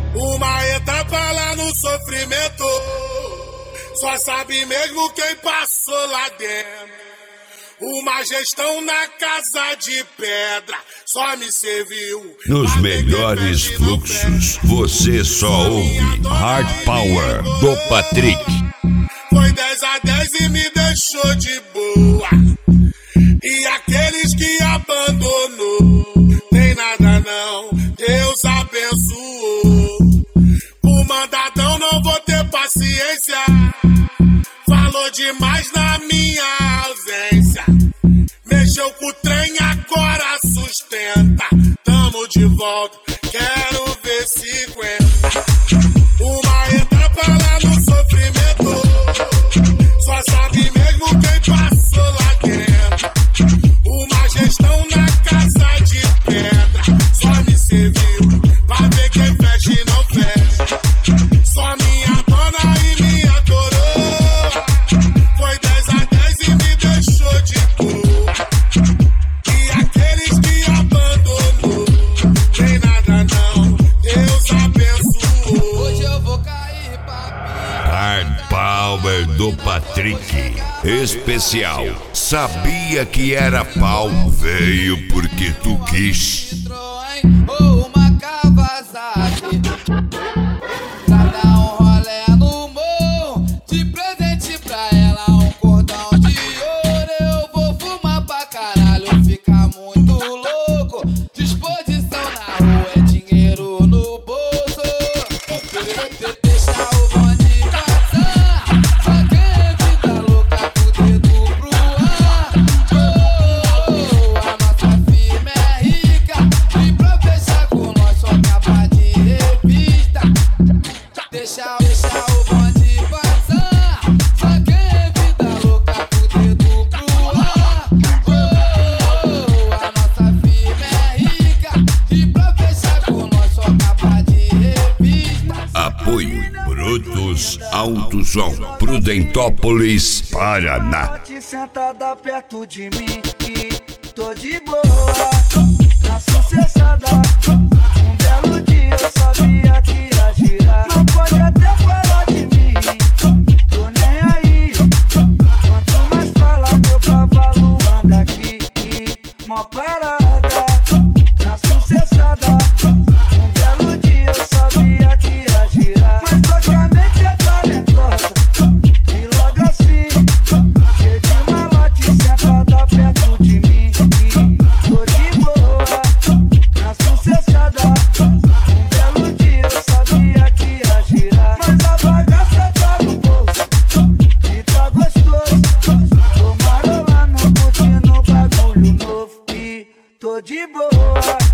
Uma etapa lá no sofrimento, só sabe mesmo quem passou lá dentro. Uma gestão na casa de pedra, só me serviu. Nos melhores fluxos, você só ouve Hard Power do Patrick. Foi 10 a 10 e me deixou de boa. E aqueles que abandonou, tem nada não, Deus abençoou. O mandadão não vou ter paciência, falou demais na minha ausência. Mexeu com o trem, agora sustenta. Tamo de volta, quero ver se aguenta. Uma etapa lá no sofrimento, só sabe mesmo quem passou lá dentro. Uma gestão na casa de pedra, só me serviu pra ver quem fecha e não fecha. Só minha dona e minha coroa, foi 10 a 10 e me deixou de boa. E aqueles que abandonou, tem nada não, Deus abençoou. Hoje eu vou cair, papi. Hard Power do Patrick. Especial. Sabia que era pau, veio porque tu quis. Citroën ou uma Kawasaki, cada rolé no morro, de presente pra ela um cordão de ouro. Eu vou fumar pra caralho, ficar muito louco. Disposição na rua é dinheiro no bolso. Deixa o bonde passar, só quem é vida louca com o dedo pro ar. A nossa firma é rica, e pra fechar com nós só capa de revista. Deixa o bonde passar, só quem é vida louca com o dedo pro ar. A nossa firma é rica, e pra fechar com nós só capa de revista. Apoio Brutus Alto Som, Prudentópolis, Paraná. Sentada perto de mim e tô de boa, na sucessada. Um belo dia eu sabia que ia girar. Não pode até falar de mim, tô nem aí. Quanto mais fala, meu cavalo anda aqui. Mó parada, na sucessada. Um belo dia eu sabia que ia girar. Mas hoje a mente é talentosa, e logo assim, cheio de malote, sentada perto de mim. Tô de boa, na sucessada. Um belo dia eu sabia que ia girar. Mas a bagaça tá no bolso, e tá gostoso. Tô marolando, curtindo bagulho novo. E tô de boa.